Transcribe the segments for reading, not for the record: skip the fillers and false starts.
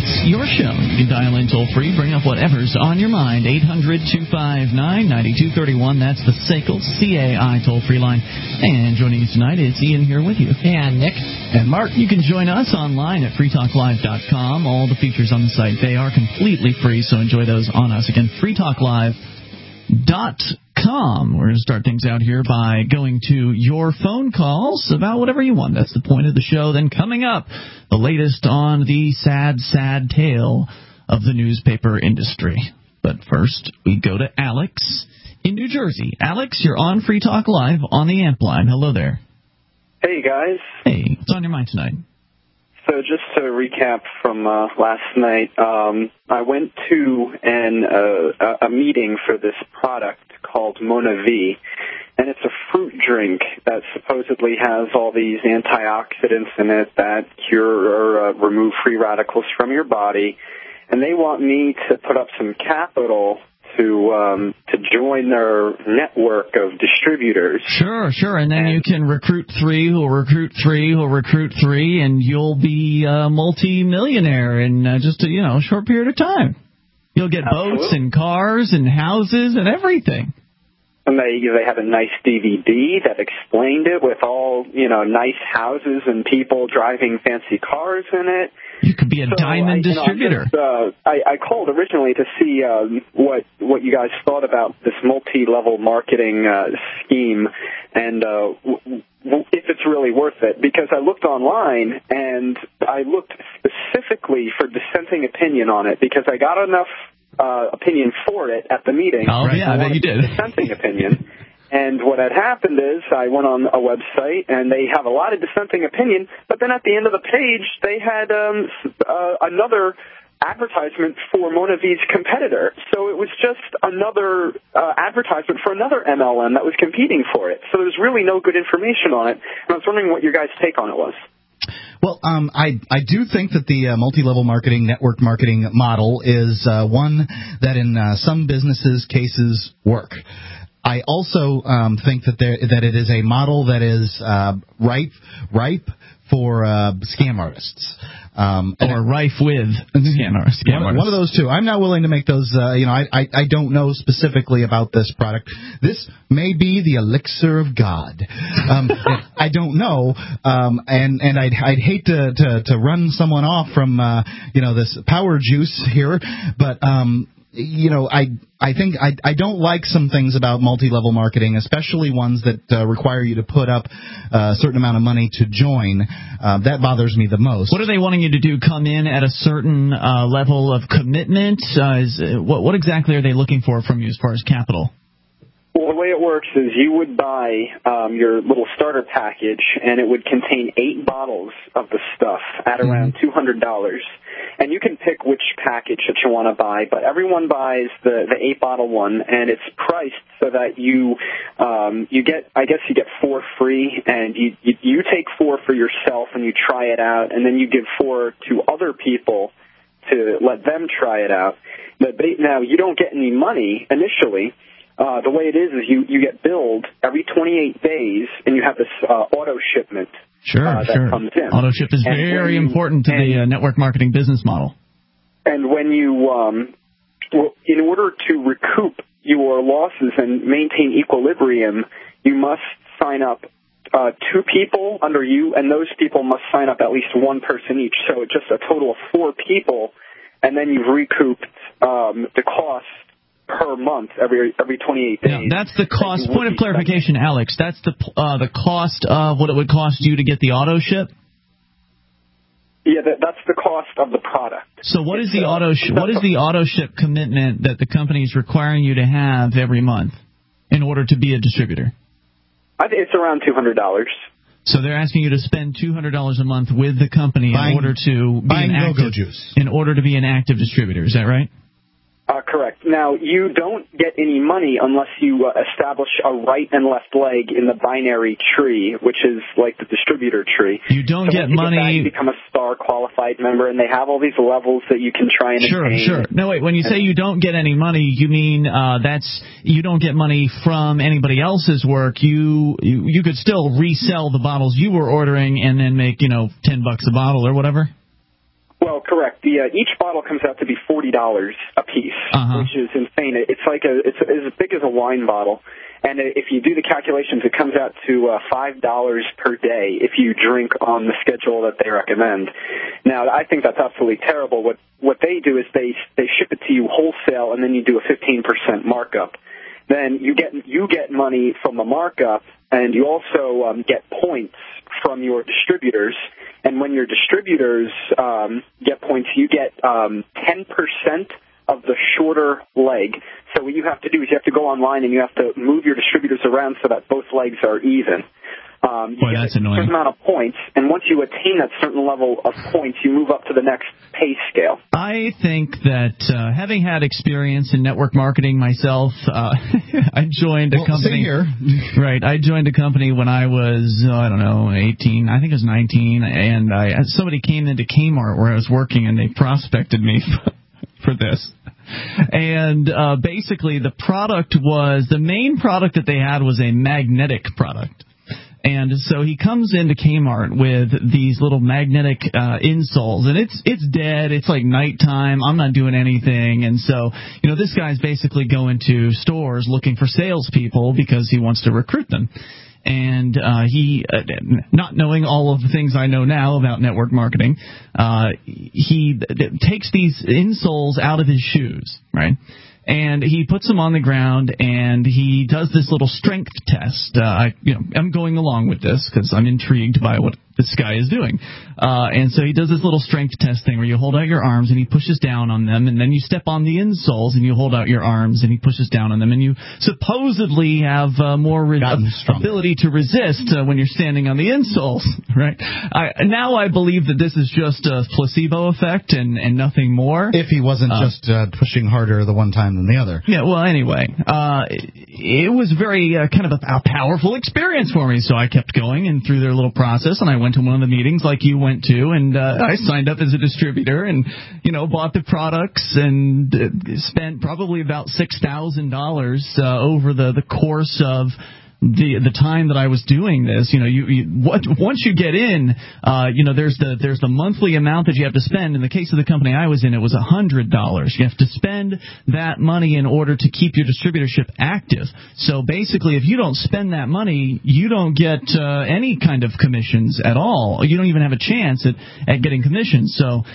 It's your show. You can dial in toll-free, bring up whatever's on your mind. 800-259-9231. That's the SACL CAI toll-free line. And joining us tonight, it's Ian here with you. And Nick. And Mark. You can join us online at freetalklive.com. All the features on the site, they are completely free, so enjoy those on us. Again, freetalklive.com. We're going to start things out here by going to your phone calls about whatever you want. That's the point of the show. Then coming up, the latest on the sad, sad tale of the newspaper industry. But first, we go to Alex in New Jersey. Alex, you're on Free Talk Live on the AMP line. Hello there. Hey, guys. Hey, what's on your mind tonight? So just to recap from last night, I went to a meeting for this product called Mona V, and it's a fruit drink that supposedly has all these antioxidants in it that cure or remove free radicals from your body, and they want me to put up some capital to join their network of distributors. Sure. And then you can recruit three who'll recruit three who'll recruit three, and you'll be a multi-millionaire in just a short period of time. You'll get boats and cars and houses and everything. And they had a nice DVD that explained it with all, nice houses and people driving fancy cars in it. You could be a diamond distributor. I called originally to see what you guys thought about this multi-level marketing scheme and if it's really worth it. Because I looked online and I looked specifically for dissenting opinion on it because I got enough opinion for it at the meeting. Oh, yeah, I bet you did. Dissenting opinion. And what had happened is I went on a website, and they have a lot of dissenting opinion, but then at the end of the page, they had another advertisement for Mona V's competitor. So it was just another advertisement for another MLM that was competing for it. So there was really no good information on it, and I was wondering what your guys' take on it was. Well, I do think that the multi-level marketing, network marketing model is one that in some businesses' cases work. I also think that it is a model that is ripe for scam artists. Or rife with scam artists. One of those two. I'm not willing to make those, I don't know specifically about this product. This may be the elixir of God. I don't know, and I'd hate to run someone off from, this power juice here, but, I think I don't like some things about multi-level marketing, especially ones that require you to put up a certain amount of money to join. That bothers me the most. What are they wanting you to do? Come in at a certain level of commitment? What exactly are they looking for from you as far as capital? Well, the way it works is you would buy your little starter package, and it would contain 8 bottles of the stuff at around $200. And you can pick which package that you want to buy, but everyone buys the 8-bottle one, and it's priced so that you get 4 free, and you take 4 for yourself and you try it out, and then you give 4 to other people to let them try it out. Now, you don't get any money initially. The way it is you get billed every 28 days, and you have this auto shipment. That comes in. Auto ship is very important to the network marketing business model. And when you, in order to recoup your losses and maintain equilibrium, you must sign up 2 people under you, and those people must sign up at least 1 person each. So just a total of 4 people, and then you've recouped the cost per month every 28 days. Now, that's the cost. Point of clarification, Alex. That's the cost of what it would cost you to get the auto ship? Yeah, that's the cost of the product. So what is the auto ship commitment that the company is requiring you to have every month in order to be a distributor? I think it's around $200. So they're asking you to spend $200 a month with the company in order to be an active distributor. Is that right? Correct. Now, you don't get any money unless you establish a right and left leg in the binary tree, which is like the distributor tree. You don't get money. You become a star qualified member, and they have all these levels that you can try and attain. Sure. No, wait. When you say you don't get any money, you mean you don't get money from anybody else's work. You could still resell the bottles you were ordering and then make $10 a bottle or whatever. Well, correct. Each bottle comes out to be $40 a piece, which is insane. It's as big as a wine bottle. And if you do the calculations, it comes out to $5 per day if you drink on the schedule that they recommend. Now, I think that's absolutely terrible. What they do is they ship it to you wholesale, and then you do a 15% markup. Then you get money from the markup, and you also get points from your distributors. And when your distributors get points, you get 10% of the shorter leg. So what you have to do is you have to go online and you have to move your distributors around so that both legs are even. Boy, that's annoying. A certain amount of points, and once you attain that certain level of points, you move up to the next pay scale. I think that having had experience in network marketing myself, I joined a company. Right, I joined a company when I was 18. I think I was 19, and somebody came into Kmart where I was working, and they prospected me for this. And basically, the main product that they had was a magnetic product. And so he comes into Kmart with these little magnetic insoles, and it's dead. It's like nighttime. I'm not doing anything. And so, this guy's basically going to stores looking for salespeople because he wants to recruit them. And he, not knowing all of the things I know now about network marketing, he takes these insoles out of his shoes, right? And he puts them on the ground, and he does this little strength test. I'm going along with this because I'm intrigued by what this guy is doing. And so he does this little strength test thing where you hold out your arms, and he pushes down on them, and then you step on the insoles, and you hold out your arms, and he pushes down on them, and you supposedly have more ability to resist when you're standing on the insoles, right? Now I believe that this is just a placebo effect and nothing more. If he wasn't just pushing harder the one time than the other. Yeah, well, anyway, it was very kind of a powerful experience for me, so I kept going and through their little process, and I went to one of the meetings like you went to, and I signed up as a distributor and, bought the products and spent probably about $6,000 over the course of the time that I was doing this. Once you get in, there's the monthly amount that you have to spend. In the case of the company I was in, it was $100. You have to spend that money in order to keep your distributorship active. So basically, if you don't spend that money, you don't get any kind of commissions at all. You don't even have a chance at getting commissions. So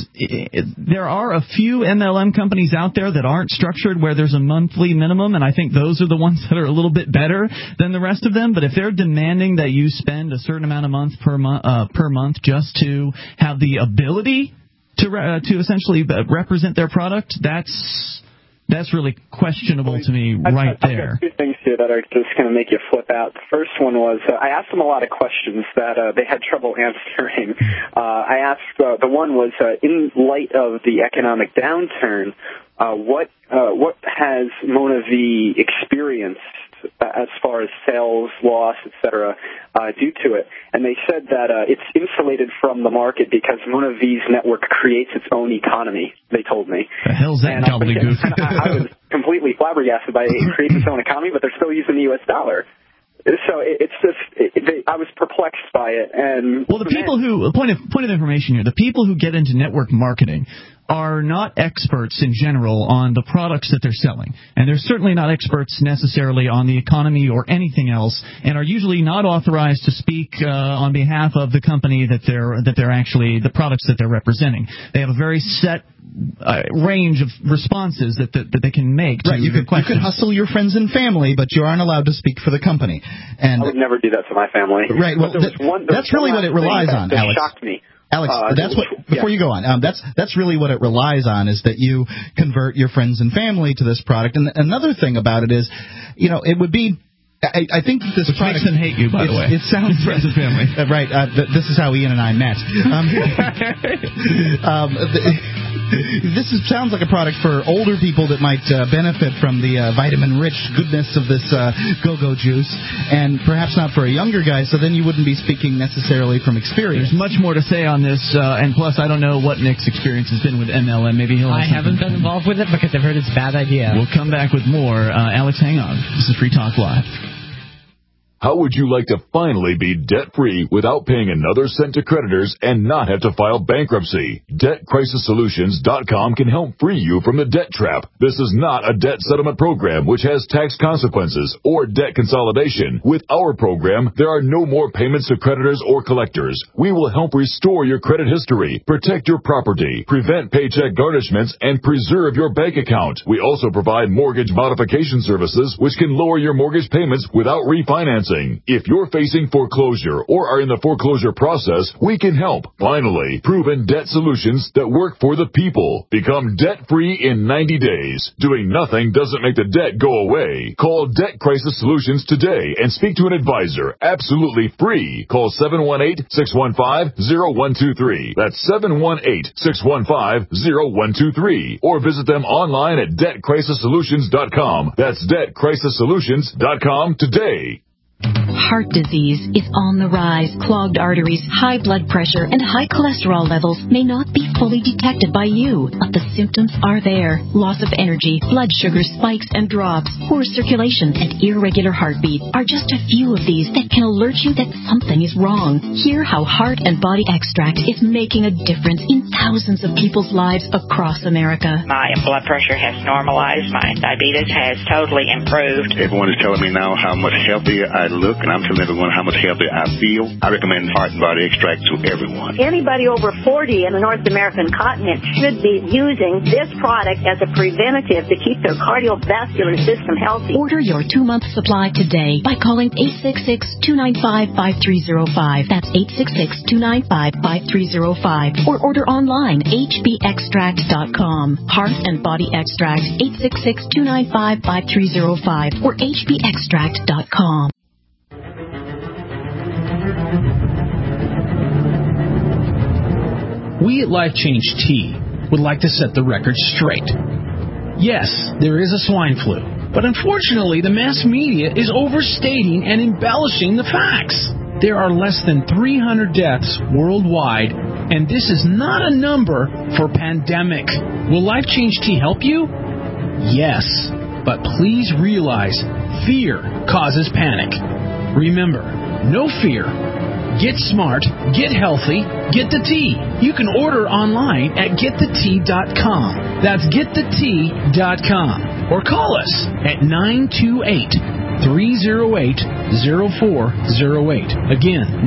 there are a few MLM companies out there that aren't structured where there's a monthly minimum, and I think those are the ones that are a little bit better than the rest of them. But if they're demanding that you spend a certain amount of per month just to have the ability to essentially represent their product, that's really questionable to me right there. I've got two things here that are just going to make you flip out. The first one was I asked them a lot of questions that they had trouble answering. I asked the one was in light of the economic downturn, what has Mona V experienced as far as sales, loss, etc., due to it? And they said that it's insulated from the market because Mona V's network creates its own economy, they told me. The hell's that gobbledygook? I was completely flabbergasted by it creates its own economy, but they're still using the U.S. dollar. So it's just, I was perplexed by it. And well, the people who, point of information here, the people who get into network marketing are not experts in general on the products that they're selling. And they're certainly not experts necessarily on the economy or anything else, and are usually not authorized to speak on behalf of the company that they're actually, the products that they're representing. They have a very set range of responses that they can make to the questions. You could hustle your friends and family, but you aren't allowed to speak for the company. And I would never do that to my family. Right. Well, that's really what it relies on, Alex. That shocked me. Alex, that's what. Before you go on, that's really what it relies on, is that you convert your friends and family to this product. And another thing about it is, it would be. I think that this product makes them hate you, by the way. It sounds friends and family, right? This is how Ian and I met. This sounds like a product for older people that might benefit from the vitamin-rich goodness of this go-go juice, and perhaps not for a younger guy. So then you wouldn't be speaking necessarily from experience. There's much more to say on this, and plus I don't know what Nick's experience has been with MLM. Maybe he'll. I haven't been involved with it because I've heard it's a bad idea. We'll come back with more. Alex, hang on. This is Free Talk Live. How would you like to finally be debt-free without paying another cent to creditors and not have to file bankruptcy? DebtCrisisSolutions.com can help free you from the debt trap. This is not a debt settlement program which has tax consequences or debt consolidation. With our program, there are no more payments to creditors or collectors. We will help restore your credit history, protect your property, prevent paycheck garnishments, and preserve your bank account. We also provide mortgage modification services which can lower your mortgage payments without refinancing. If you're facing foreclosure or are in the foreclosure process, we can help. Finally, proven debt solutions that work for the people. Become debt-free in 90 days. Doing nothing doesn't make the debt go away. Call Debt Crisis Solutions today and speak to an advisor. Absolutely free. Call 718-615-0123. That's 718-615-0123. Or visit them online at DebtCrisisSolutions.com. That's DebtCrisisSolutions.com today. Heart disease is on the rise. Clogged arteries, high blood pressure, and high cholesterol levels may not be fully detected by you, but the symptoms are there. Loss of energy, blood sugar spikes and drops, poor circulation, and irregular heartbeat are just a few of these that can alert you that something is wrong. Hear how Heart and Body Extract is making a difference in thousands of people's lives across America. My blood pressure has normalized. My diabetes has totally improved. Everyone is telling me now how much healthier I look, and I'm telling everyone how much healthier I feel. I recommend Heart and Body Extract to everyone. Anybody over 40 in the North American continent should be using this product as a preventative to keep their cardiovascular system healthy. Order your 2-month supply today by calling 866-295-5305. That's 866-295-5305. Or order online, hbextract.com. Heart and Body Extract, 866-295-5305 or hbextract.com. We at Life Change Tea would like to set the record straight. Yes, there is a swine flu, but unfortunately the mass media is overstating and embellishing the facts. There are less than 300 deaths worldwide, and this is not a number for pandemic. Will Life Change Tea help you? Yes, but please realize fear causes panic. Remember, no fear. Get smart, get healthy, get the tea. You can order online at getthetea.com. That's getthetea.com. Or call us at 928-308-0408. Again,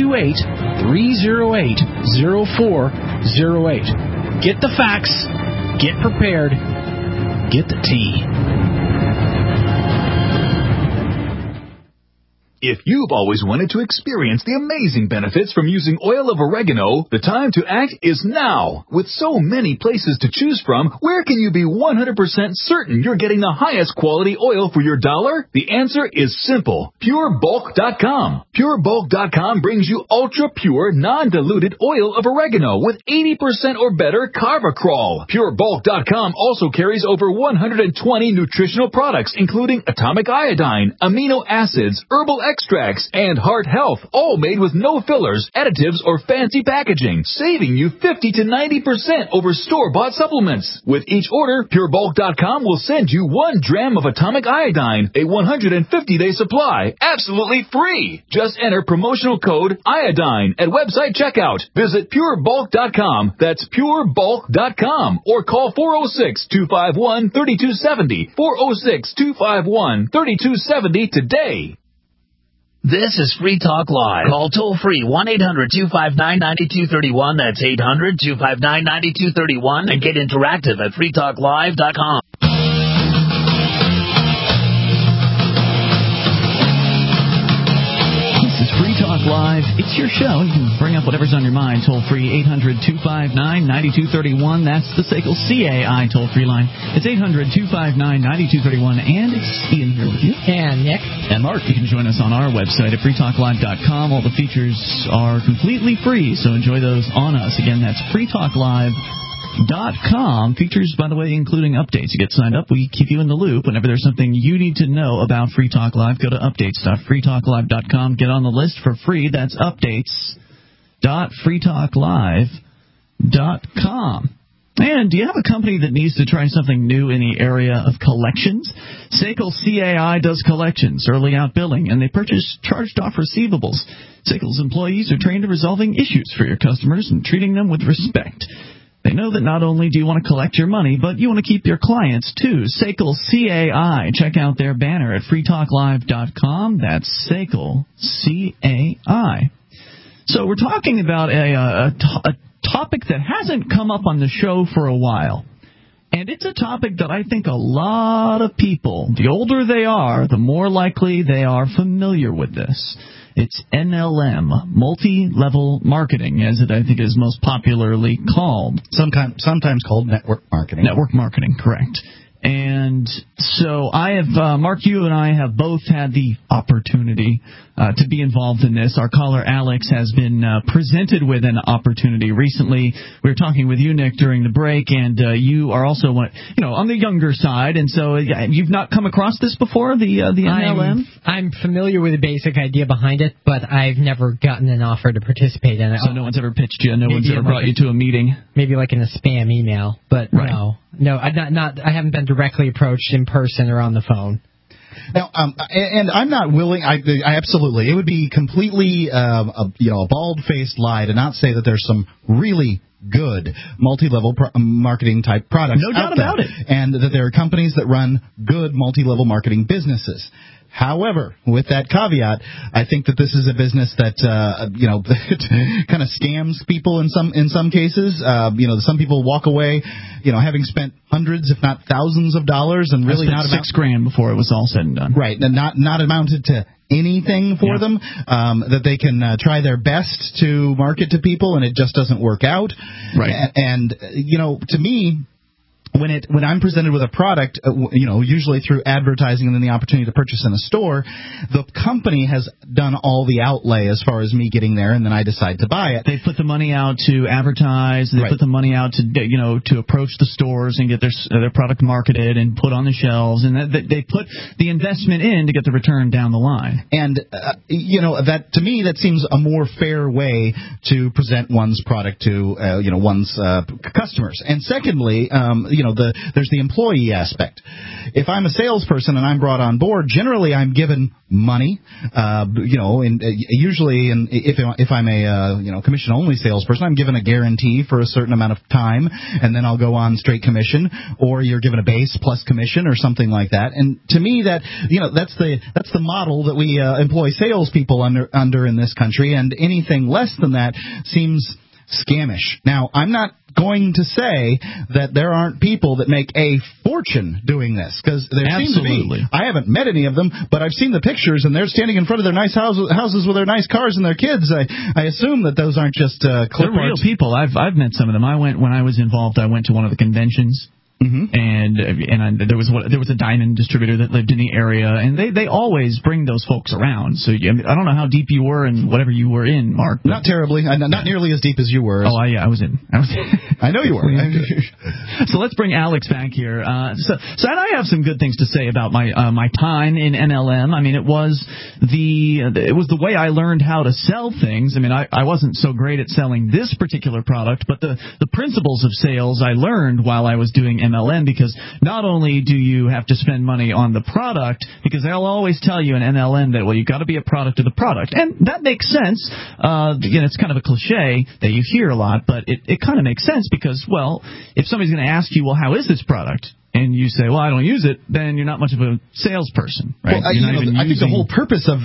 928-308-0408. Get the facts, get prepared, get the tea. If you've always wanted to experience the amazing benefits from using oil of oregano, the time to act is now. With so many places to choose from, where can you be 100% certain you're getting the highest quality oil for your dollar? The answer is simple. PureBulk.com. PureBulk.com brings you ultra-pure, non-diluted oil of oregano with 80% or better Carvacrol. PureBulk.com also carries over 120 nutritional products, including atomic iodine, amino acids, herbal extracts, and heart health, all made with no fillers, additives, or fancy packaging, saving you 50 to 90% over store-bought supplements. With each order, PureBulk.com will send you 1 dram of atomic iodine, a 150-day supply, absolutely free. Just enter promotional code iodine at website checkout. Visit PureBulk.com, that's PureBulk.com, or call 406-251-3270, 406-251-3270 today. This is Free Talk Live. Call toll-free 1-800-259-9231. That's 800-259-9231. And get interactive at freetalklive.com. Live. It's your show. You can bring up whatever's on your mind. Toll-free 800-259-9231. That's the SACL CAI toll-free line. It's 800-259-9231. And it's Ian here with you. And Nick. And Mark. You can join us on our website at freetalklive.com. All the features are completely free, so enjoy those on us. Again, that's freetalklive.com. Features, by the way, including updates. You get signed up, we keep you in the loop. Whenever there's something you need to know about Free Talk Live, go to updates.freetalklive.com. Get on the list for free. That's updates.freetalklive.com. And do you have a company that needs to try something new in the area of collections? SACL CAI does collections, early out billing, and they purchase charged-off receivables. SACL's employees are trained in resolving issues for your customers and treating them with respect. They know that not only do you want to collect your money, but you want to keep your clients, too. SACL CAI. Check out their banner at freetalklive.com. That's SACL CAI. So we're talking about a topic that hasn't come up on the show for a while. And it's a topic that I think a lot of people, the older they are, the more likely they are familiar with this. It's NLM, multi-level marketing, as it I think is most popularly called. Sometimes called network marketing. Network marketing, correct. And so I have, Mark, you and I have both had the opportunity to be involved in this. Our caller, Alex, has been presented with an opportunity recently. We were talking with you, Nick, during the break, and you are also, on the younger side. And so you've not come across this before, the NLM? I'm familiar with the basic idea behind it, but I've never gotten an offer to participate in it. So no one's ever pitched you? No one's ever brought you to a meeting? Maybe like in a spam email, but right. No, I haven't been directly approached in person or on the phone. Now, and I'm not willing. I absolutely. It would be completely, a bald-faced lie to not say that there's some really good multi-level marketing type products. No doubt about it. And that there are companies that run good multi-level marketing businesses. However, with that caveat, I think that this is a business that kind of scams people in some cases. Some people walk away, having spent hundreds, if not thousands, of dollars, and really not $6,000 before it was all said and done. Right, and not amounted to anything for them. That they can try their best to market to people, and it just doesn't work out. Right, and to me, when I'm presented with a product, usually through advertising and then the opportunity to purchase in a store, the company has done all the outlay as far as me getting there, and then I decide to buy it. They put the money out to advertise. They put the money out to approach the stores and get their product marketed and put on the shelves, and they put the investment in to get the return down the line. And that to me that seems a more fair way to present one's product to one's customers. And secondly, there's the employee aspect. If I'm a salesperson and I'm brought on board, generally I'm given money. Usually, if I'm a commission-only salesperson, I'm given a guarantee for a certain amount of time, and then I'll go on straight commission, or you're given a base plus commission or something like that. And to me, that's the model that we employ salespeople under in this country, and anything less than that seems scamish. Now, I'm not going to say that there aren't people that make a fortune doing this, because there seems to be. I haven't met any of them, but I've seen the pictures, and they're standing in front of their nice houses with their nice cars and their kids. I assume that those aren't just clip They're real people. I've met some of them. When I was involved, I went to one of the conventions. Mm-hmm. And there was a diamond distributor that lived in the area, and they always bring those folks around. So I don't know how deep you were in whatever you were in, Mark. Not terribly, not nearly as deep as you were. I was in. I know you were. So let's bring Alex back here. So I have some good things to say about my time in NLM. I mean, it was the way I learned how to sell things. I mean, I wasn't so great at selling this particular product, but the principles of sales I learned while I was doing MLM, because not only do you have to spend money on the product, because they'll always tell you in NLM that, you got to be a product of the product. And that makes sense. It's kind of a cliche that you hear a lot, but it kind of makes sense because, if somebody's going to ask you, how is this product? And you say, I don't use it, then you're not much of a salesperson, right? I think the whole purpose of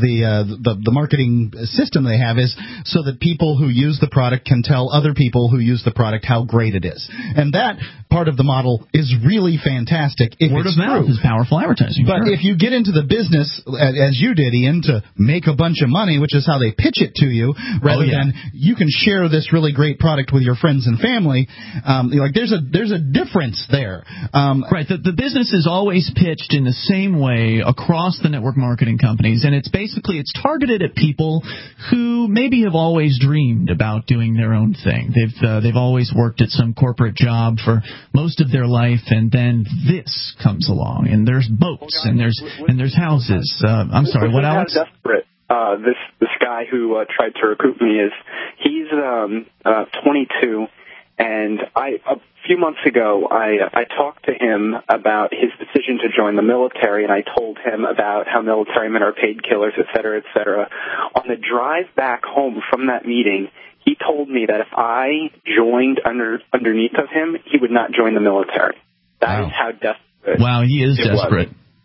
the marketing system they have is so that people who use the product can tell other people who use the product how great it is. And that part of the model is really fantastic if Word it's of mouth true. is powerful advertising. But if you get into the business, as you did, Ian, to make a bunch of money, which is how they pitch it to you, rather than you can share this really great product with your friends and family, there's a difference there. Right. The business is always pitched in the same way across the network marketing companies, and it's targeted at people who maybe have always dreamed about doing their own thing. They've always worked at some corporate job for most of their life, and then this comes along, and there's boats, and there's houses. I'm sorry, what, Alex? Desperate. This guy who tried to recruit me he's 22. And a few months ago, I talked to him about his decision to join the military, and I told him about how military men are paid killers, et cetera, et cetera. On the drive back home from that meeting, he told me that if I joined underneath of him, he would not join the military. That is how desperate. Wow, he is desperate.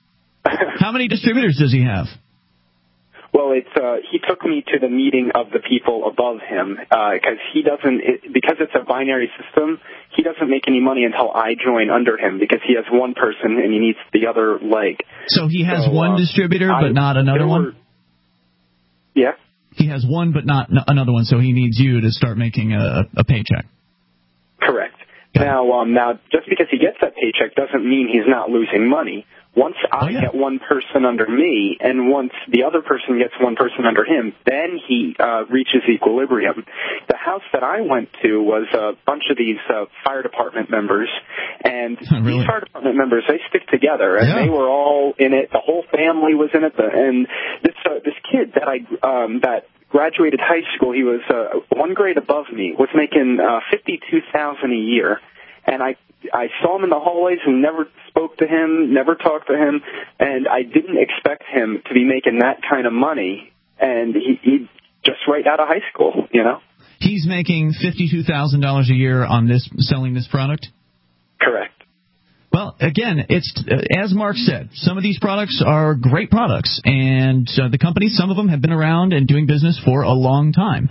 How many distributors does he have? Well, he took me to the meeting of the people above him because because it's a binary system. He doesn't make any money until I join under him because he has one person and he needs the other leg. So he has one distributor but not another one? Yeah. He has one but not another one, so he needs you to start making a paycheck. Correct. Now, just because he gets that paycheck doesn't mean he's not losing money. Once I get one person under me, and once the other person gets one person under him, then he reaches equilibrium. The house that I went to was a bunch of these fire department members, and these fire department members, they stick together, and they were all in it. The whole family was in it, and this kid that graduated high school, he was one grade above me, was making $52,000 a year, and I saw him in the hallways and never spoke to him, never talked to him, and I didn't expect him to be making that kind of money, and he just right out of high school, you know? He's making $52,000 a year on selling this product? Correct. Well, again, it's as Mark said, some of these products are great products, and the companies, some of them have been around and doing business for a long time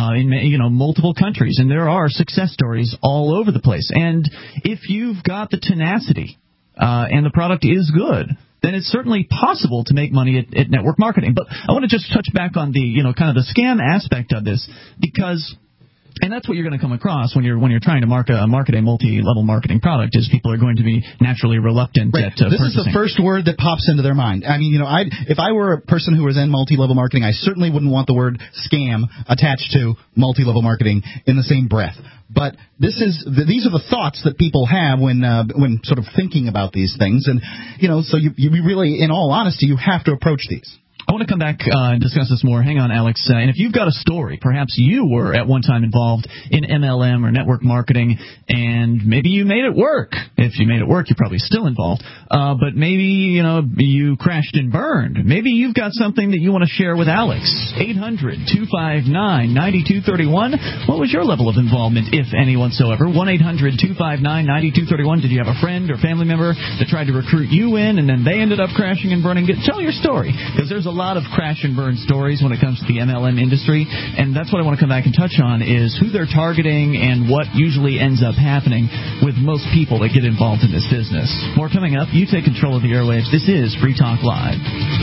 in multiple countries, and there are success stories all over the place. And if you've got the tenacity and the product is good, then it's certainly possible to make money at network marketing. But I want to just touch back on the kind of the scam aspect of this, because. And that's what you're going to come across when you're trying to market a multi-level marketing product, is people are going to be naturally reluctant at purchasing. This is the first word that pops into their mind. I mean, if I were a person who was in multi-level marketing, I certainly wouldn't want the word scam attached to multi-level marketing in the same breath. But these are the thoughts that people have when sort of thinking about these things, and so you really, in all honesty, you have to approach these. I want to come back and discuss this more. Hang on, Alex. And if you've got a story, perhaps you were at one time involved in MLM or network marketing, and maybe you made it work. If you made it work, you're probably still involved. But maybe, you crashed and burned. Maybe you've got something that you want to share with Alex. 800-259-9231. What was your level of involvement, if any whatsoever? 1-800-259-9231. Did you have a friend or family member that tried to recruit you in, and then they ended up crashing and burning? Tell your story, because there's a lot of crash and burn stories when it comes to the MLM industry, and that's what I want to come back and touch on, is who they're targeting and what usually ends up happening with most people that get involved in this business. More coming up. You take control of the airwaves. This is Free Talk Live.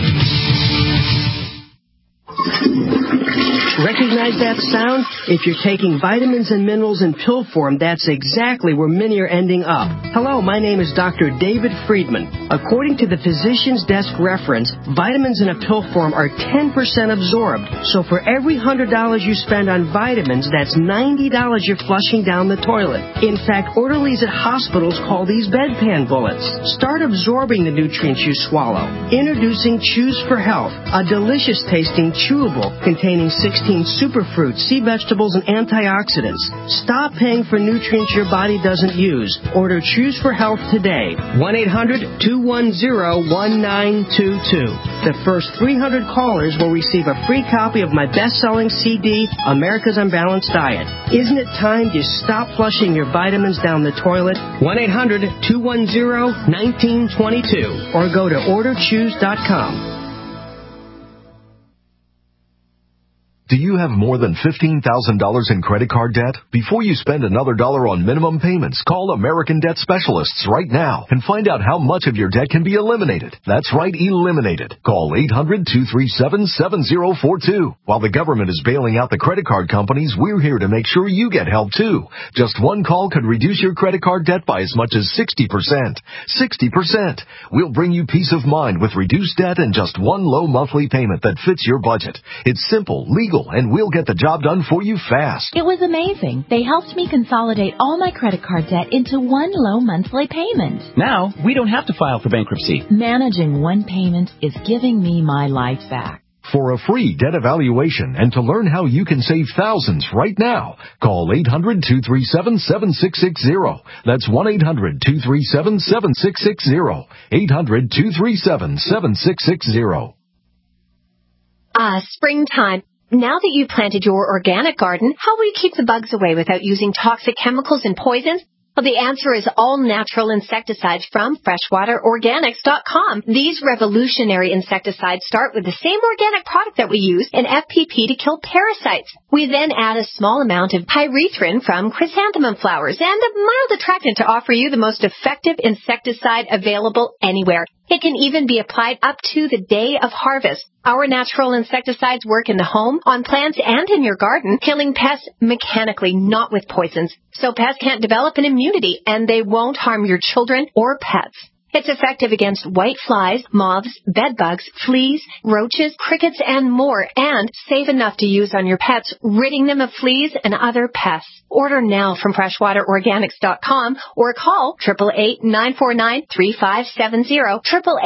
Recognize that sound? If you're taking vitamins and minerals in pill form, that's exactly where many are ending up. Hello, my name is Dr. David Friedman. According to the Physician's Desk reference, vitamins in a pill form are 10% absorbed. So for every $100 you spend on vitamins, that's $90 you're flushing down the toilet. In fact, orderlies at hospitals call these bedpan bullets. Start absorbing the nutrients you swallow. Introducing Choose for Health, a delicious tasting chewable containing 16 superfruits, sea vegetables, and antioxidants. Stop paying for nutrients your body doesn't use. Order Choose for Health today. 1-800-210-1922. The first 300 callers will receive a free copy of my best-selling CD, America's Unbalanced Diet. Isn't it time you stop flushing your vitamins down the toilet? 1-800-210-1922 or go to orderchoose.com. Do you have more than $15,000 in credit card debt? Before you spend another dollar on minimum payments, call American Debt Specialists right now and find out how much of your debt can be eliminated. That's right, eliminated. Call 800-237-7042. While the government is bailing out the credit card companies, we're here to make sure you get help too. Just one call could reduce your credit card debt by as much as 60%. 60%. We'll bring you peace of mind with reduced debt and just one low monthly payment that fits your budget. It's simple, legal, and we'll get the job done for you fast. It was amazing. They helped me consolidate all my credit card debt into one low monthly payment. Now, we don't have to file for bankruptcy. Managing one payment is giving me my life back. For a free debt evaluation and to learn how you can save thousands right now, call 800-237-7660. That's 1-800-237-7660. 800-237-7660. Springtime. Now that you've planted your organic garden, how will you keep the bugs away without using toxic chemicals and poisons? Well, the answer is all-natural insecticides from freshwaterorganics.com. These revolutionary insecticides start with the same organic product that we use in FPP to kill parasites. We then add a small amount of pyrethrin from chrysanthemum flowers and a mild attractant to offer you the most effective insecticide available anywhere. It can even be applied up to the day of harvest. Our natural insecticides work in the home, on plants, and in your garden, killing pests mechanically, not with poisons. So pests can't develop an immunity, and they won't harm your children or pets. It's effective against white flies, moths, bedbugs, fleas, roaches, crickets, and more, and safe enough to use on your pets, ridding them of fleas and other pests. Order now from freshwaterorganics.com or call 888-949-3570,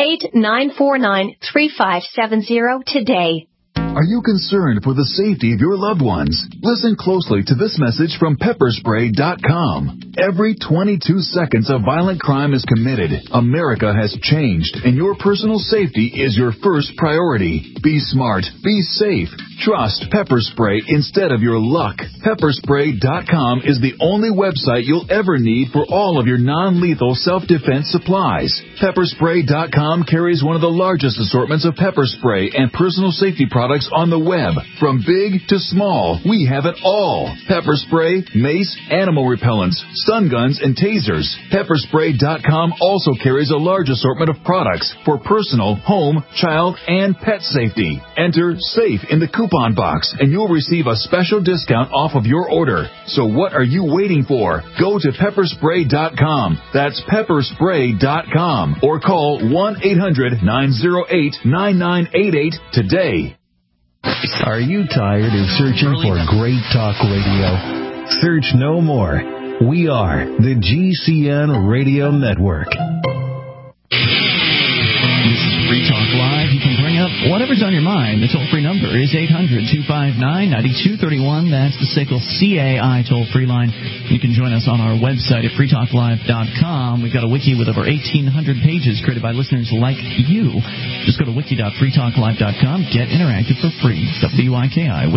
888-949-3570 today. Are you concerned for the safety of your loved ones? Listen closely to this message from pepperspray.com. Every 22 seconds a violent crime is committed. America has changed, and your personal safety is your first priority. Be smart. Be safe. Trust Pepper Spray instead of your luck. Pepperspray.com is the only website you'll ever need for all of your non-lethal self-defense supplies. Pepperspray.com carries one of the largest assortments of pepper spray and personal safety products on the web. From big to small, we have it all. Pepper spray, mace, animal repellents, stun guns, and tasers. Pepperspray.com also carries a large assortment of products for personal, home, child, and pet safety. Enter SAFE in the coupon box, and you'll receive a special discount off of your order. So what are you waiting for? Go to pepperspray.com. That's pepperspray.com. Or call 1-800-908-9988 today. Are you tired of searching for great talk radio? Search no more. We are the GCN Radio Network. This is Free Talk Live. You can bring up whatever's on your mind. The toll-free number is 800-259-9231. That's the SACL CAI toll-free line. You can join us on our website at freetalklive.com. We've got a wiki with over 1,800 pages created by listeners like you. Just go to wiki.freetalklive.com. Get interactive for free. WIKI,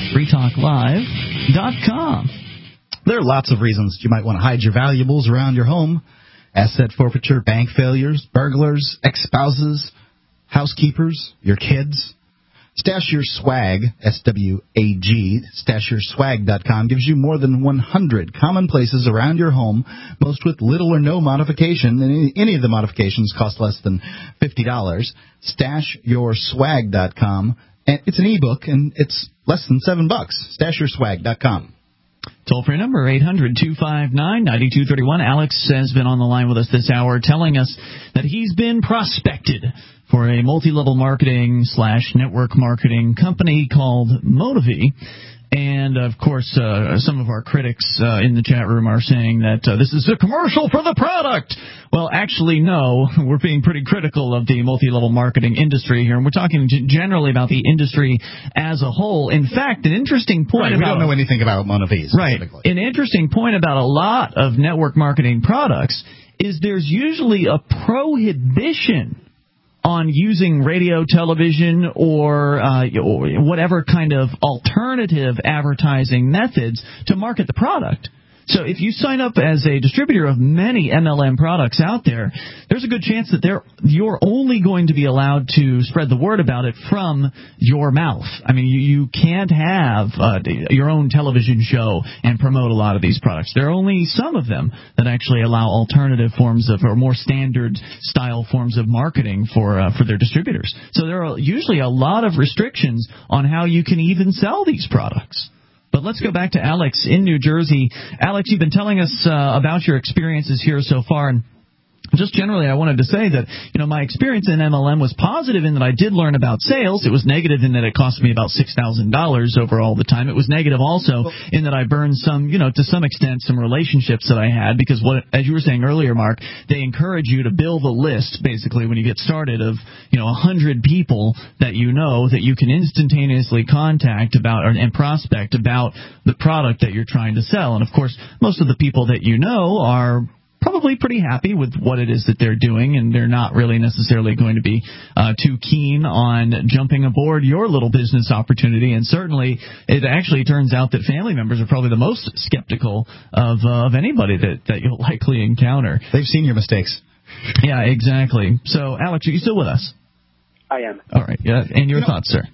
wiki.freetalklive.com. There are lots of reasons you might want to hide your valuables around your home. Asset forfeiture, bank failures, burglars, ex-spouses, housekeepers, your kids. Stash Your Swag, S-W-A-G, StashYourSwag.com gives you more than 100 common places around your home, most with little or no modification, and any of the modifications cost less than $50. StashYourSwag.com, and it's an ebook, and it's less than $7. StashYourSwag.com. Toll-free number, 800-259-9231. Alex has been on the line with us this hour telling us that he's been prospected for a multi-level marketing / network marketing company called Motivy. And, of course, some of our critics in the chat room are saying that this is a commercial for the product. Well, actually, no. We're being pretty critical of the multi-level marketing industry here, and we're talking generally about the industry as a whole. In fact, an interesting point we don't know anything about Motivy specifically. Right. An interesting point about a lot of network marketing products is there's usually a prohibition on using radio, television, or whatever kind of alternative advertising methods to market the product. So if you sign up as a distributor of many MLM products out there, there's a good chance that you're only going to be allowed to spread the word about it from your mouth. I mean, you can't have your own television show and promote a lot of these products. There are only some of them that actually allow alternative forms of, or more standard style forms of marketing for their distributors. So there are usually a lot of restrictions on how you can even sell these products. But let's go back to Alex in New Jersey. Alex, you've been telling us about your experiences here so far, and Just generally, I wanted to say that, my experience in MLM was positive in that I did learn about sales. It was negative in that it cost me about $6,000 overall the time. It was negative also in that I burned some, to some extent, some relationships that I had, because as you were saying earlier, Mark, they encourage you to build a list, basically, when you get started of, 100 people that that you can instantaneously contact about and prospect about the product that you're trying to sell. And, of course, most of the people that are probably pretty happy with what it is that they're doing, and they're not really necessarily going to be too keen on jumping aboard your little business opportunity. And certainly, it actually turns out that family members are probably the most skeptical of anybody that you'll likely encounter. They've seen your mistakes. Yeah, exactly. So, Alex, are you still with us? I am. All right. Yeah. And your thoughts, sir?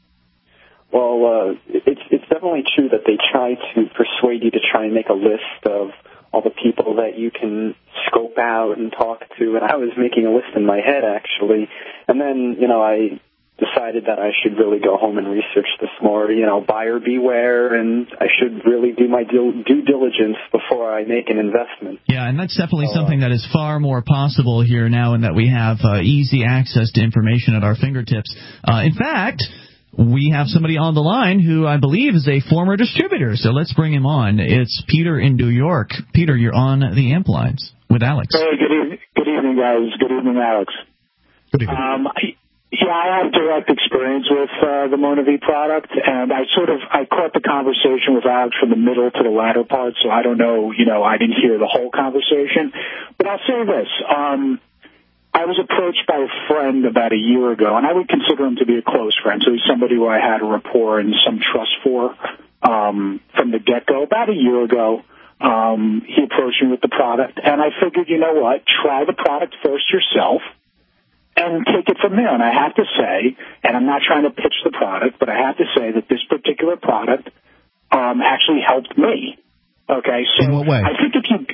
Well, it's definitely true that they try to persuade you to try and make a list of all the people that you can scope out and talk to. And I was making a list in my head, actually. And then, I decided that I should really go home and research this more, buyer beware, and I should really do my due diligence before I make an investment. Yeah, and that's definitely something that is far more possible here now, in that we have easy access to information at our fingertips. In fact, we have somebody on the line who I believe is a former distributor, so let's bring him on. It's Peter in New York. Peter, you're on the amp lines with Alex. Hey, good evening, guys. Good evening, Alex. Good evening. I have direct experience with the Monavie product, and I caught the conversation with Alex from the middle to the latter part, so I don't know, I didn't hear the whole conversation. But I'll say this. I was approached by a friend about a year ago, and I would consider him to be a close friend, so he's somebody who I had a rapport and some trust for from the get-go. About a year ago, he approached me with the product, and I figured, you know what, try the product first yourself and take it from there. And I have to say, and I'm not trying to pitch the product, but I have to say that this particular product actually helped me. Okay, so in what way? I think if you...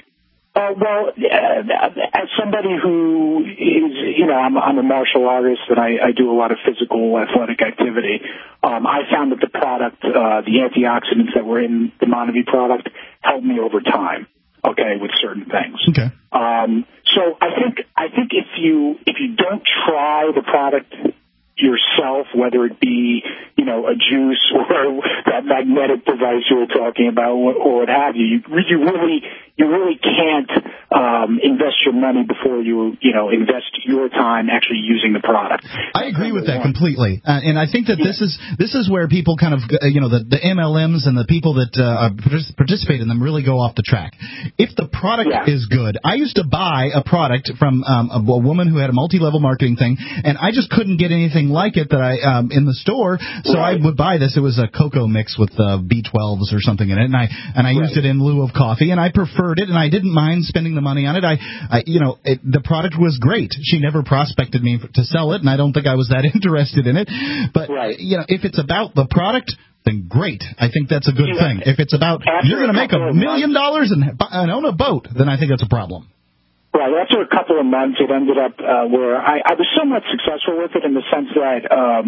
as somebody who is, I'm a martial artist and I do a lot of physical athletic activity. I found that the product, the antioxidants that were in the Monavie product, helped me over time. Okay, with certain things. Okay. So I think if you don't try the product yourself, whether it be, a juice or that magnetic device you were talking about or what have you, you really can't invest your money before you invest your time actually using the product. I agree with that completely, and I think that this is where people kind of the MLMs and the people that participate in them really go off the track. If the product is good, I used to buy a product from a woman who had a multi-level marketing thing, and I just couldn't get anything like it that I in the store, so I would buy this. It was a cocoa mix with B12s or something in it, and I used it in lieu of coffee, and I preferred it, and I didn't mind spending the money on it. The product was great. She never prospected me to sell it, and I don't think I was that interested in it. But if it's about the product, then great. I think that's a good thing. If it's about you're going to make $1 million and own a boat, then I think that's a problem. Right. After a couple of months, it ended up where I was somewhat successful with it in the sense that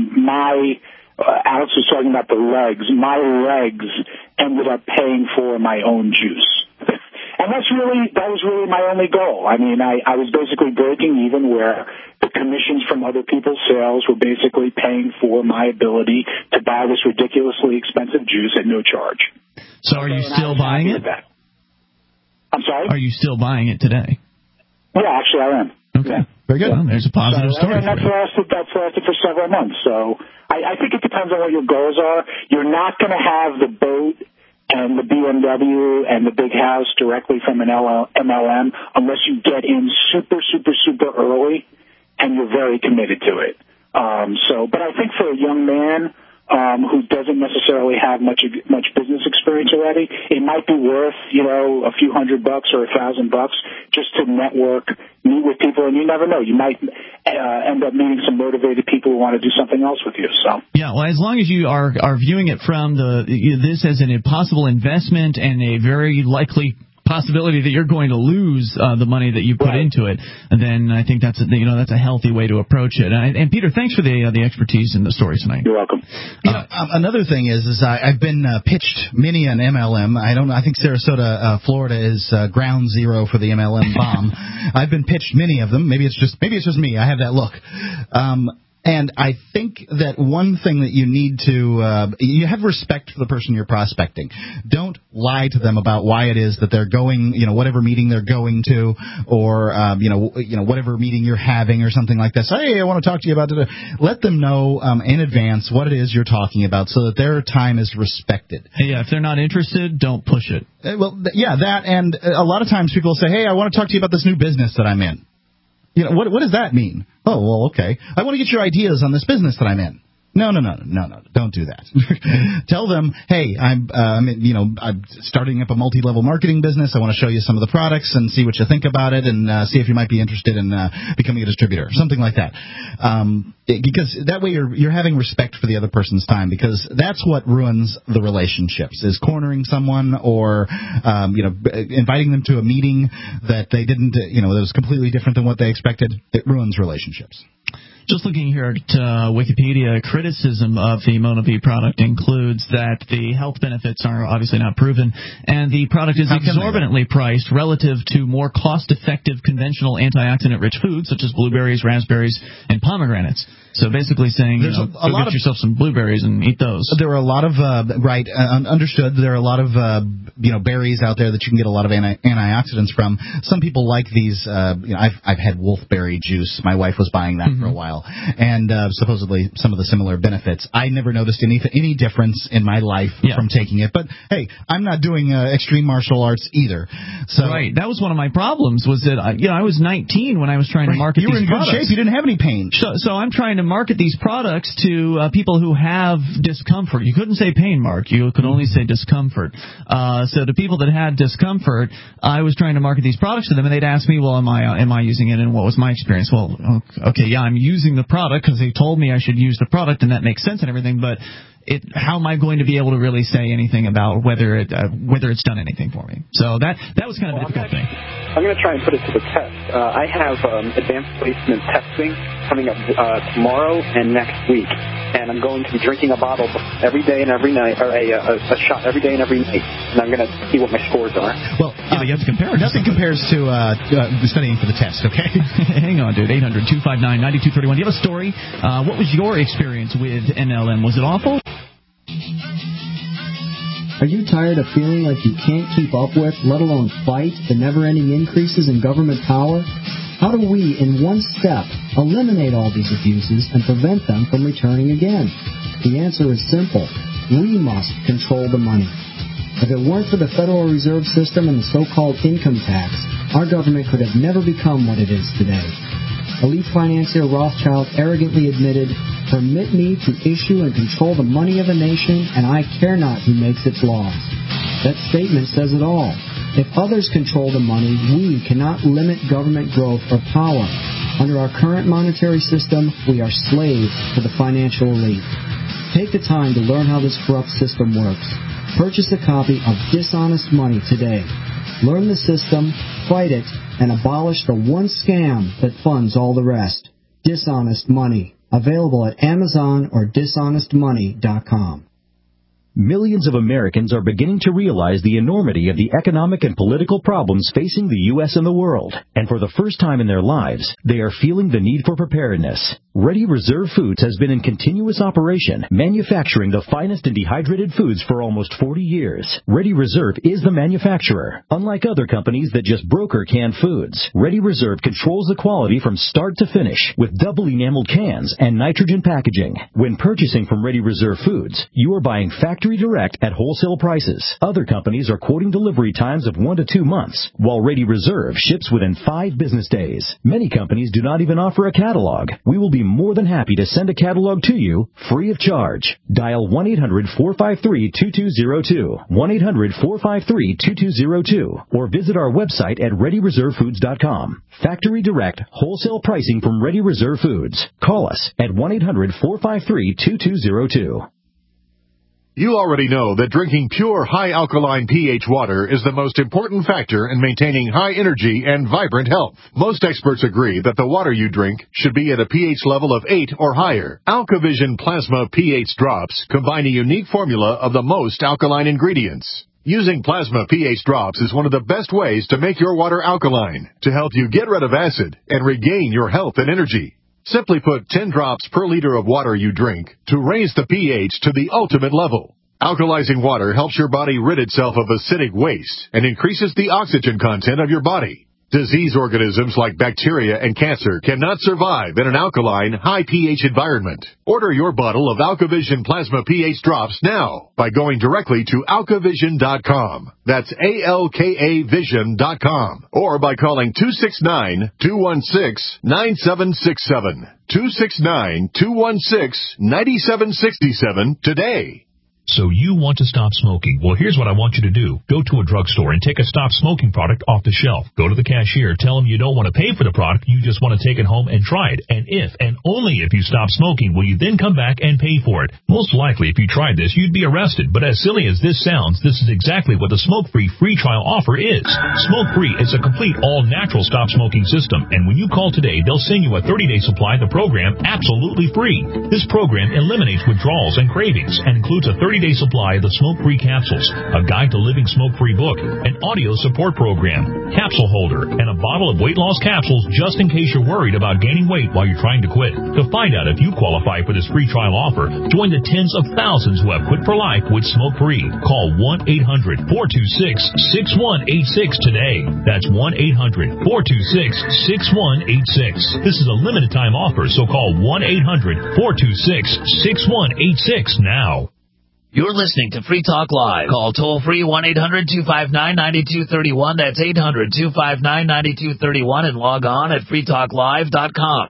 Alex was talking about the legs. My legs ended up paying for my own juice. And that was really my only goal. I mean, I was basically breaking even where the commissions from other people's sales were basically paying for my ability to buy this ridiculously expensive juice at no charge. So are you still buying it? I'm sorry? Are you still buying it today? Yeah, actually I am. Okay. Very good. Well, there's a positive story. And that's lasted for several months. So I think it depends on what your goals are. You're not going to have the boat and the BMW and the big house directly from an MLM unless you get in super, super, super early and you're very committed to it. But I think for a young man who doesn't necessarily have much business experience already, it might be worth, a few $100 or $1,000 just to network, meet with people, and you never know. You might end up meeting some motivated people who want to do something else with you. So yeah, well, as long as you are viewing it from this as an impossible investment and a very likely possibility that you're going to lose the money that you put into it, then I think that's a healthy way to approach it. And Peter, thanks for the expertise in the story tonight. You're welcome. Another thing is I've been pitched many an MLM. I think Sarasota, Florida is ground zero for the MLM bomb. I've been pitched many of them. Maybe it's just me. I have that look. And I think that one thing that you need to you have respect for the person you're prospecting. Don't lie to them about why it is that they're going, whatever meeting they're going to, or whatever meeting you're having or something like that. So, hey, I want to talk to you about it. Let them know in advance what it is you're talking about, so that their time is respected. Yeah, if they're not interested, don't push it. That, and a lot of times people say, hey, I want to talk to you about this new business that I'm in. What does that mean? Oh, well, okay. I want to get your ideas on this business that I'm in. No, don't do that. Tell them, hey, I'm starting up a multi-level marketing business. I want to show you some of the products and see what you think about it, and see if you might be interested in becoming a distributor, something like that. Because that way you're having respect for the other person's time, because that's what ruins the relationships, is cornering someone or inviting them to a meeting that they didn't, that was completely different than what they expected. It ruins relationships. Just looking here at Wikipedia, criticism of the MonaV product includes that the health benefits are obviously not proven, and the product is exorbitantly priced relative to more cost-effective conventional antioxidant-rich foods such as blueberries, raspberries, and pomegranates. So basically saying, get yourself some blueberries and eat those. There are a lot of, understood, there are a lot of, berries out there that you can get a lot of antioxidants from. Some people like these, I've had wolfberry juice. My wife was buying that for a while. And supposedly some of the similar benefits. I never noticed any difference in my life from taking it. But, hey, I'm not doing extreme martial arts either. So, right. That was one of my problems, was that, I was 19 when I was trying to market these products. You were in good shape. You didn't have any pain. So I'm trying to market these products to people who have discomfort. You couldn't say pain, Mark. You could only say discomfort. So to people that had discomfort, I was trying to market these products to them, and they'd ask me, well, am I using it, and what was my experience? Well, okay, yeah, I'm using the product because they told me I should use the product, and that makes sense and everything, but how am I going to be able to really say anything about whether it's done anything for me? So that was kind of a difficult thing. I'm going to try and put it to the test. I have advanced placement testing coming up tomorrow and next week, and I'm going to be drinking a bottle every day and every night, or a shot every day and every night, and I'm going to see what my scores are. Well, you have to compare. Nothing compares to studying for the test, okay? Hang on, dude. 800-259-9231. Do you have a story? What was your experience with MLM? Was it awful? Are you tired of feeling like you can't keep up with, let alone fight, the never-ending increases in government power? How do we, in one step, eliminate all these abuses and prevent them from returning again? The answer is simple. We must control the money. If it weren't for the Federal Reserve System and the so-called income tax, our government could have never become what it is today. Elite financier Rothschild arrogantly admitted, "Permit me to issue and control the money of a nation, and I care not who makes its laws." That statement says it all. If others control the money, we cannot limit government growth or power. Under our current monetary system, we are slaves to the financial elite. Take the time to learn how this corrupt system works. Purchase a copy of Dishonest Money today. Learn the system, fight it, and abolish the one scam that funds all the rest. Dishonest Money. Available at Amazon or dishonestmoney.com. Millions of Americans are beginning to realize the enormity of the economic and political problems facing the U.S. and the world. And for the first time in their lives, they are feeling the need for preparedness. Ready Reserve Foods has been in continuous operation, manufacturing the finest and dehydrated foods for almost 40 years. Ready Reserve is the manufacturer. Unlike other companies that just broker canned foods, Ready Reserve controls the quality from start to finish with double enameled cans and nitrogen packaging. When purchasing from Ready Reserve Foods, you are buying factory direct at wholesale prices. Other companies are quoting delivery times of 1 to 2 months, while Ready Reserve ships within 5 business days. Many companies do not even offer a catalog. We will be more than happy to send a catalog to you free of charge. Dial 1-800-453-2202, 1-800-453-2202, or visit our website at ReadyReserveFoods.com. Factory direct, wholesale pricing from Ready Reserve Foods. Call us at 1-800-453-2202. You already know that drinking pure, high-alkaline pH water is the most important factor in maintaining high energy and vibrant health. Most experts agree that the water you drink should be at a pH level of 8 or higher. AlkaVision Plasma pH drops combine a unique formula of the most alkaline ingredients. Using Plasma pH drops is one of the best ways to make your water alkaline, to help you get rid of acid and regain your health and energy. Simply put 10 drops per liter of water you drink to raise the pH to the ultimate level. Alkalizing water helps your body rid itself of acidic waste and increases the oxygen content of your body. Disease organisms like bacteria and cancer cannot survive in an alkaline, high pH environment. Order your bottle of AlkaVision Plasma pH drops now by going directly to alkavision.com. That's ALKAvision.com. Or by calling 269-216-9767. 269-216-9767 today. So you want to stop smoking. Well, here's what I want you to do. Go to a drugstore and take a stop smoking product off the shelf. Go to the cashier. Tell them you don't want to pay for the product. You just want to take it home and try it. And if, and only if you stop smoking, will you then come back and pay for it. Most likely, if you tried this, you'd be arrested. But as silly as this sounds, this is exactly what the Smoke-Free free trial offer is. Smoke-Free is a complete all-natural stop smoking system. And when you call today, they'll send you a 30-day supply of the program absolutely free. This program eliminates withdrawals and cravings and includes a 30-day supply of the Smoke-Free capsules, a guide to living smoke-free book, an audio support program, capsule holder, and a bottle of weight loss capsules just in case you're worried about gaining weight while you're trying to quit. To find out if you qualify for this free trial offer, join the tens of thousands who have quit for life with Smoke-Free. Call 1-800-426-6186 today. That's 1-800-426-6186. This is a limited time offer, so call 1-800-426-6186 now. You're listening to Free Talk Live. Call toll-free 1-800-259-9231. That's 800-259-9231 and log on at freetalklive.com.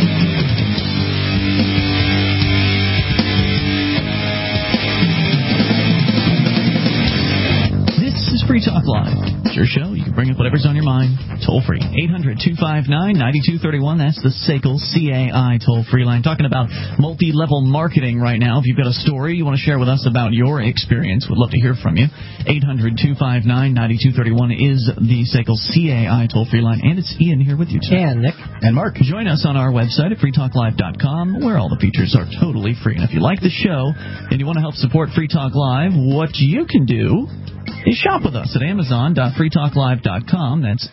This is Free Talk Live. It's your show. You can bring up whatever's on your mind. Toll-free. 800-259-9231. That's the SACL CAI toll-free line. Talking about multi-level marketing right now. If you've got a story you want to share with us about your experience, we'd love to hear from you. 800-259-9231 is the SACL CAI toll-free line. And it's Ian here with you today. And Nick. And Mark. Join us on our website at freetalklive.com, where all the features are totally free. And if you like the show and you want to help support Free Talk Live, what you can do is shop with us at amazon.freetalklive.com. That's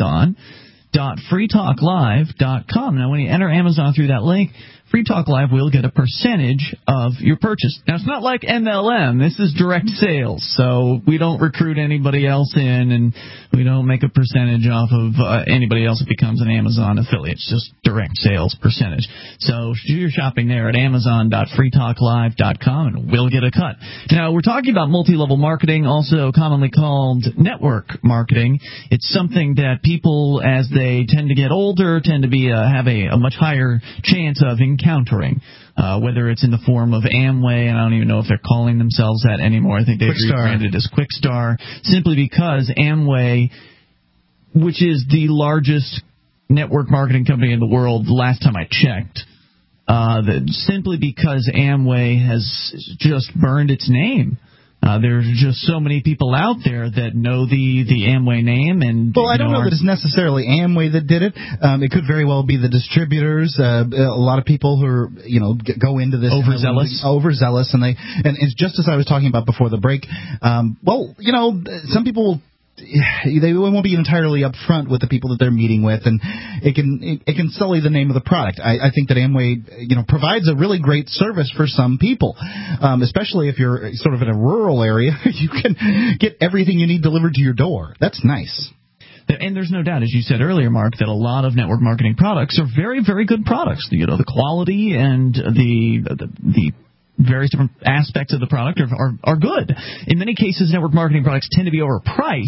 amazon.freetalklive.com. Now, when you enter Amazon through that link, Free Talk Live will get a percentage of your purchase. Now, it's not like MLM. This is direct sales, so we don't recruit anybody else in, and we don't make a percentage off of anybody else that becomes an Amazon affiliate. It's just direct sales percentage. So do your shopping there at amazon.freetalklive.com, and we'll get a cut. Now, we're talking about multi-level marketing, also commonly called network marketing. It's something that people, as they tend to get older, tend to be have a much higher chance of encountering, whether it's in the form of Amway, and I don't even know if they're calling themselves that anymore. I think they've rebranded as Quickstar, simply because Amway, which is the largest network marketing company in the world, the last time I checked, simply because Amway has just burned its name. There's just so many people out there that know the Amway name, and well, I don't know that it's necessarily Amway that did it. It could very well be the distributors. A lot of people who are, go into this overzealous, and it's just as I was talking about before the break. Some people they won't be entirely upfront with the people that they're meeting with, and it can sully the name of the product. I think that Amway, provides a really great service for some people, especially if you're sort of in a rural area. You can get everything you need delivered to your door. That's nice. And there's no doubt, as you said earlier, Mark, that a lot of network marketing products are very, very good products. The quality and the various different aspects of the product are good. In many cases, network marketing products tend to be overpriced,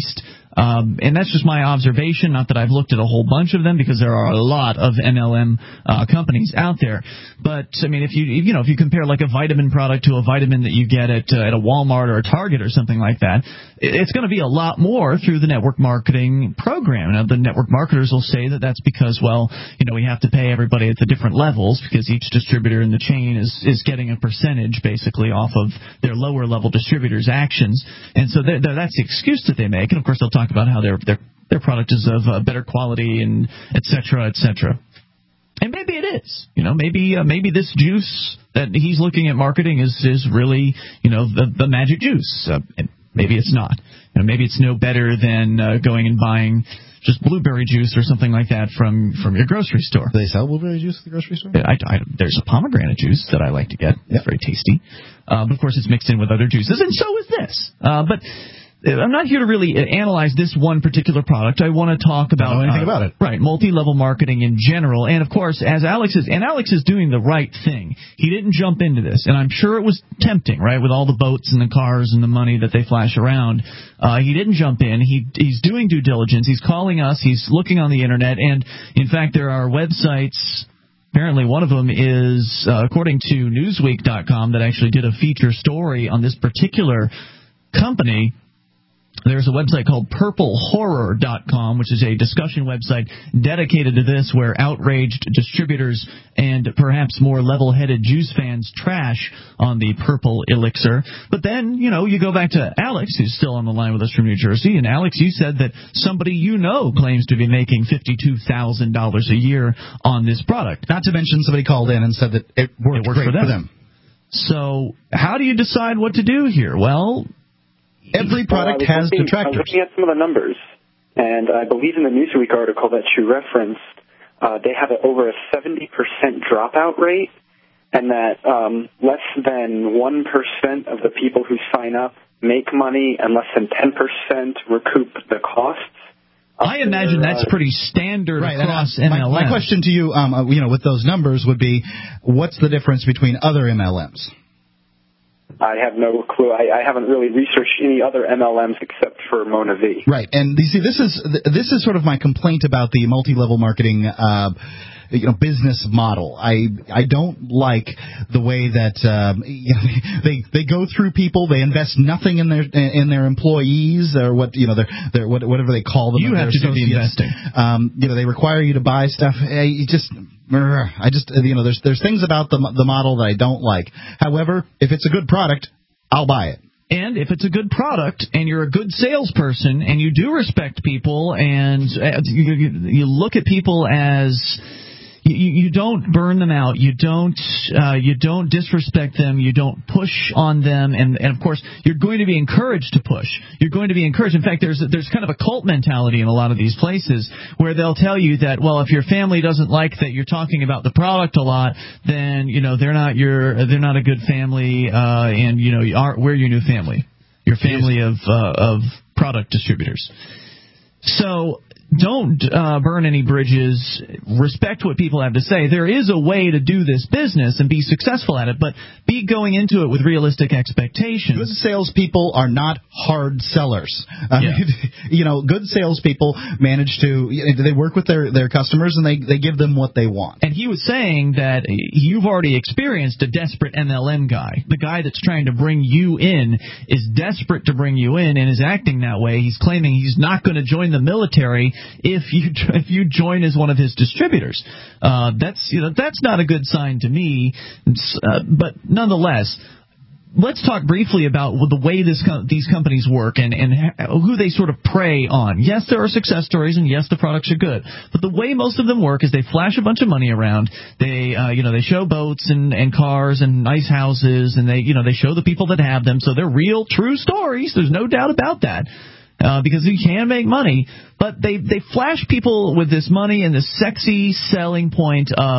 And that's just my observation, not that I've looked at a whole bunch of them, because there are a lot of MLM companies out there. But, I mean, if you compare like a vitamin product to a vitamin that you get at a Walmart or a Target or something like that, it's going to be a lot more through the network marketing program. Now, the network marketers will say that that's because, well, we have to pay everybody at the different levels, because each distributor in the chain is getting a percentage, basically, off of their lower-level distributors' actions. And so that's the excuse that they make. And, of course, they'll talk about how their product is of better quality and et cetera, et cetera. And maybe it is. Maybe this juice that he's looking at marketing is really, the magic juice. And maybe it's not. Maybe it's no better than going and buying just blueberry juice or something like that from your grocery store. Do they sell blueberry juice at the grocery store? There's a pomegranate juice that I like to get. It's very tasty. But, of course, it's mixed in with other juices, and so is this. But I'm not here to really analyze this one particular product. I want to talk about... Don't know anything about it. Right, multi-level marketing in general. And, of course, Alex is doing the right thing. He didn't jump into this. And I'm sure it was tempting, right, with all the boats and the cars and the money that they flash around. He didn't jump in. He's doing due diligence. He's calling us. He's looking on the Internet. And, in fact, there are websites... Apparently one of them is, according to Newsweek.com, that actually did a feature story on this particular company. There's a website called PurpleHorror.com, which is a discussion website dedicated to this, where outraged distributors and perhaps more level-headed juice fans trash on the purple elixir. But then, you go back to Alex, who's still on the line with us from New Jersey. And, Alex, you said that somebody claims to be making $52,000 a year on this product. Not to mention somebody called in and said that it worked great for them. So how do you decide what to do here? Well... Every product has detractors. I was looking at some of the numbers, and I believe in the Newsweek article that you referenced, they have over a 70% dropout rate, and that less than 1% of the people who sign up make money, and less than 10% recoup the costs. I imagine that's pretty standard across MLMs. My question to you, with those numbers would be, what's the difference between other MLMs? I have no clue. I haven't really researched any other MLMs except for Mona V. Right, and you see, this is sort of my complaint about the multi-level marketing business model. I don't like the way that they go through people. They invest nothing in their employees, or their whatever they call them. You have to do the investing. They require you to buy stuff. There's things about the model that I don't like. However, if it's a good product, I'll buy it. And if it's a good product and you're a good salesperson and you do respect people and you look at people as... You don't burn them out. You don't disrespect them. You don't push on them. And of course, you're going to be encouraged to push. You're going to be encouraged. In fact, there's kind of a cult mentality in a lot of these places where they'll tell you that, well, if your family doesn't like that you're talking about the product a lot, then they're not a good family, and we're your new family. Your family of product distributors. So don't burn any bridges. Respect what people have to say. There is a way to do this business and be successful at it, but be going into it with realistic expectations. Good salespeople are not hard sellers. Good salespeople manage to they work with their customers and they give them what they want. And he was saying that you've already experienced a desperate MLM guy. The guy that's trying to bring you in is desperate to bring you in and is acting that way. He's claiming he's not going to join the military if you join as one of his distributors. That's not a good sign to me. But nonetheless, let's talk briefly about the way these companies work and who they sort of prey on. Yes, there are success stories, and yes, the products are good. But the way most of them work is they flash a bunch of money around. They show boats and cars and nice houses, and they show the people that have them. So they're real, true stories. There's no doubt about that. Because you can make money, but they flash people with this money and this sexy selling point of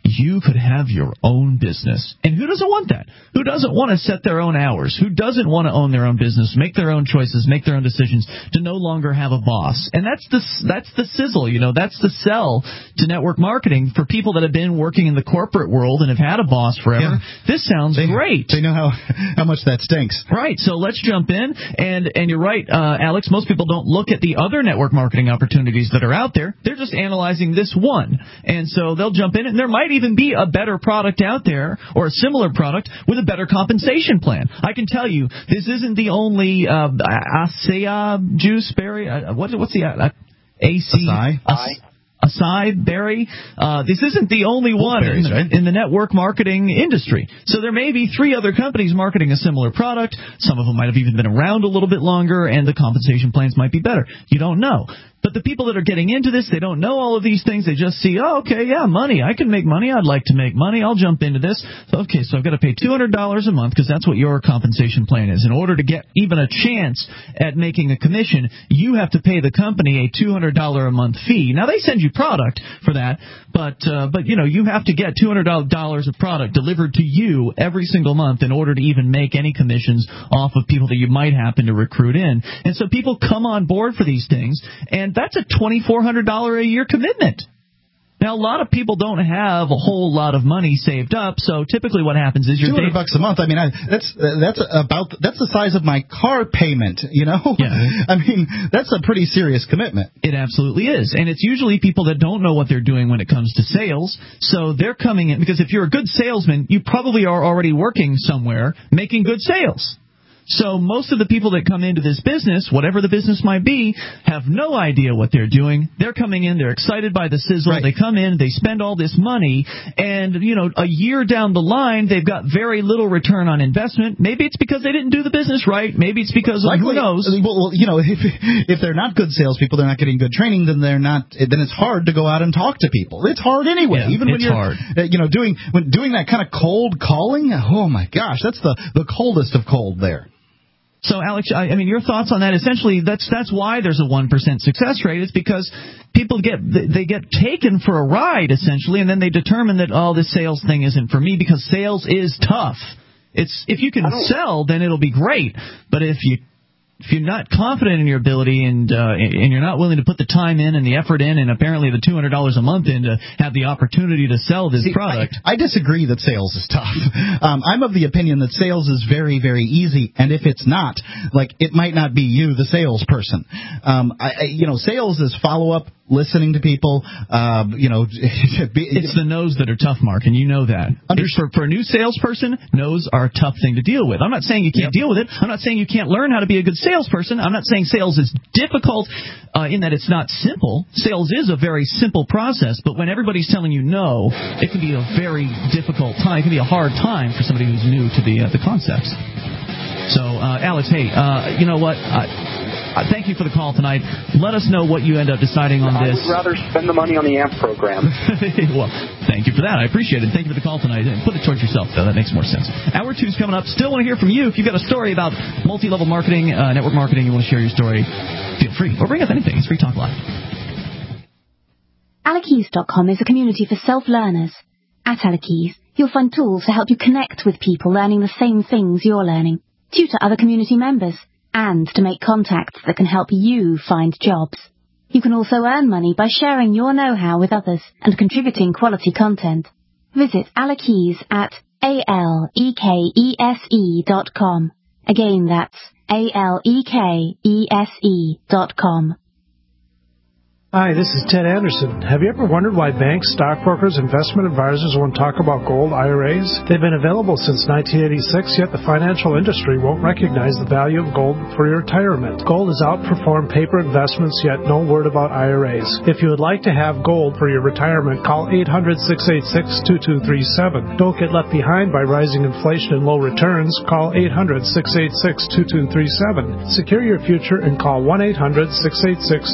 you could have your own business. And who doesn't want that? Who doesn't want to set their own hours? Who doesn't want to own their own business, make their own choices, make their own decisions, to no longer have a boss? And that's the sizzle, that's the sell to network marketing for people that have been working in the corporate world and have had a boss forever. Yeah. This sounds great. They know how much that stinks. Right. So let's jump in. And you're right, Alex, most people don't look at the other network marketing opportunities that are out there. They're just analyzing this one. And so they'll jump in, and there might even be a better product out there or a similar product with a better compensation plan. I can tell you, this isn't the only acai juice berry. What's the acai berry? This isn't the only one in the network marketing industry. So there may be 3 other companies marketing a similar product. Some of them might have even been around a little bit longer, and the compensation plans might be better. You don't know. But the people that are getting into this, they don't know all of these things. They just see, money. I can make money. I'd like to make money. I'll jump into this. So I've got to pay $200 a month because that's what your compensation plan is. In order to get even a chance at making a commission, you have to pay the company a $200 a month fee. Now, they send you product for that, but you have to get $200 of product delivered to you every single month in order to even make any commissions off of people that you might happen to recruit in. And so people come on board for these things, and that's a $2,400 a year commitment. Now, a lot of people don't have a whole lot of money saved up, so typically what happens is $200 a month. I mean, that's the size of my car payment. Yeah. I mean, that's a pretty serious commitment. It absolutely is, and it's usually people that don't know what they're doing when it comes to sales. So they're coming in because if you're a good salesman, you probably are already working somewhere making good sales. So most of the people that come into this business, whatever the business might be, have no idea what they're doing. They're coming in, they're excited by the sizzle. Right. They come in, they spend all this money, and, a year down the line, they've got very little return on investment. Maybe it's because they didn't do the business right. Maybe it's because of who knows. Well, if they're not good salespeople, they're not getting good training, then it's hard to go out and talk to people. It's hard anyway. Yeah, even when you're hard. Doing that kind of cold calling. Oh my gosh, that's the coldest of cold there. So, Alex, I mean, your thoughts on that? Essentially, that's why there's a 1% success rate. It's because people get taken for a ride, essentially, and then they determine that, this sales thing isn't for me, because sales is tough. If you can sell, then it'll be great. But if you're not confident in your ability and you're not willing to put the time in and the effort in and apparently the $200 a month in to have the opportunity to sell this product. I disagree that sales is tough. I'm of the opinion that sales is very, very easy, and if it's not, it might not be you, the salesperson. Sales is follow-up, listening to people. It's the no's that are tough, Mark, and you know that. For a new salesperson, no's are a tough thing to deal with. I'm not saying you can't deal with it. I'm not saying you can't learn how to be a good salesperson. I'm not saying sales is difficult in that it's not simple. Sales is a very simple process, but when everybody's telling you no, it can be a very difficult time. It can be a hard time for somebody who's new to the concepts. So, Alex, hey, you know what? Thank you for the call tonight. Let us know what you end up deciding on this. I would rather spend the money on the AMP program. Well, thank you for that. I appreciate it. Thank you for the call tonight. Put it towards yourself, though. That makes more sense. Hour 2's coming up. Still want to hear from you. If you've got a story about multi-level marketing, network marketing, you want to share your story, feel free. Or bring up anything. It's Free Talk Live. Alakeys.com is a community for self-learners. At Alakeys, you'll find tools to help you connect with people learning the same things you're learning, tutor other community members, and to make contacts that can help you find jobs. You can also earn money by sharing your know-how with others and contributing quality content. Visit Alakeys at alekese.com. Again, that's alekese.com. Hi, this is Ted Anderson. Have you ever wondered why banks, stockbrokers, investment advisors won't talk about gold IRAs? They've been available since 1986, yet the financial industry won't recognize the value of gold for your retirement. Gold has outperformed paper investments, yet no word about IRAs. If you would like to have gold for your retirement, call 800-686-2237. Don't get left behind by rising inflation and low returns. Call 800-686-2237. Secure your future and call 1-800-686